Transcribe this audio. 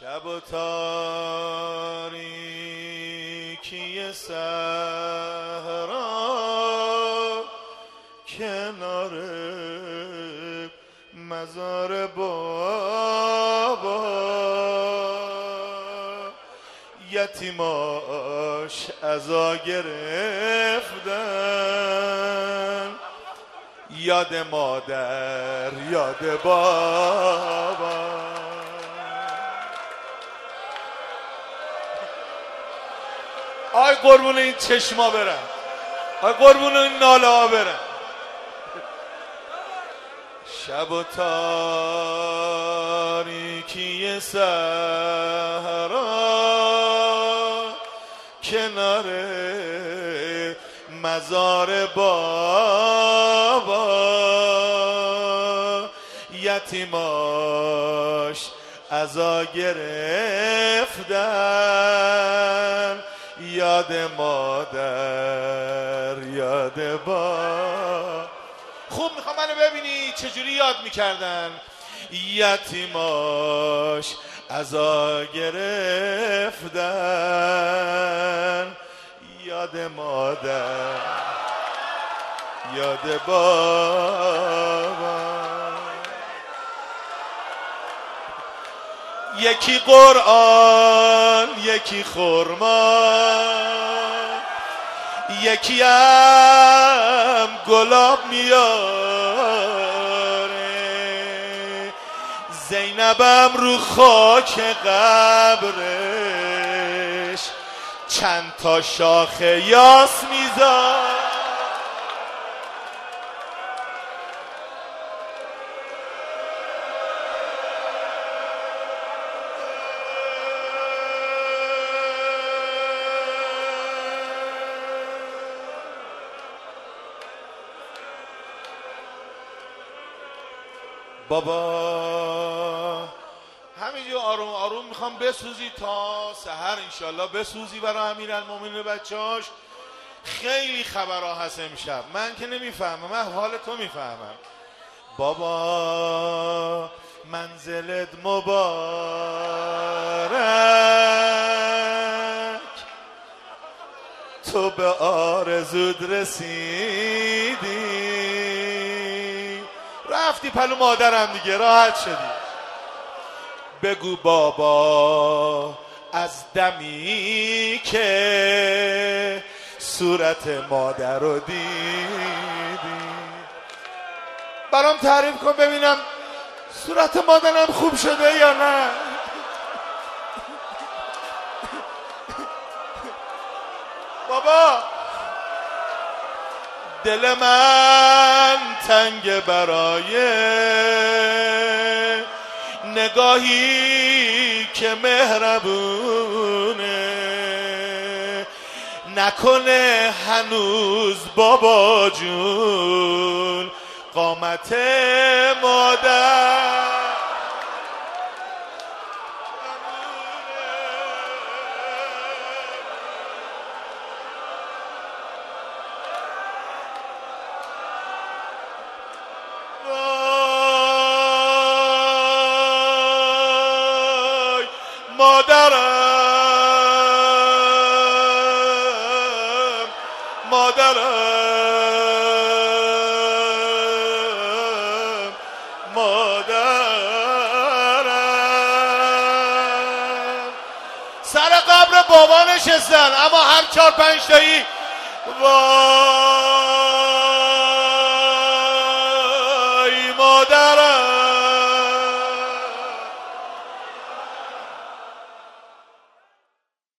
شب و تاریکی صحرا کنار مزار بابا یتیماش عزا گرفتن یاد مادر یاد بابا. آی قربون این چشما برن، آی قربون این ناله ها برن. شب و تاریکی صحرا کنار مزار بابا یتیماش عزا گرفتن یاد مادر یاد با. خوب میخوام منو ببینی چجوری یاد میکردن. یتیماش عزا گرفتن یاد مادر یاد بابا. یکی قرآن یکی خرما یکی هم گلاب میاره زینبم رو خاک قبرش چند تا شاخه یاس میذاره. بابا همینجور آروم آروم میخوام بسوزی تا سحر انشالله بسوزی برای امیرالمومنین بچه‌هاش. خیلی خبرها هست امشب، من که نمیفهمم، من حال تو میفهمم. بابا منزلت مبارک تو به آرزود رسیدی رفتی پلو مادرم دیگه راحت شدی. بگو بابا از دمی که صورت مادر رو دیدی برام تعریف کن ببینم صورت مادرم خوب شده یا نه. بابا دل من تنگ برای نگاهی که مهربونه نکنه هنوز بابا جون قامت مادر مادرم سر قبر بابا نشستن اما هر 4-5 تایی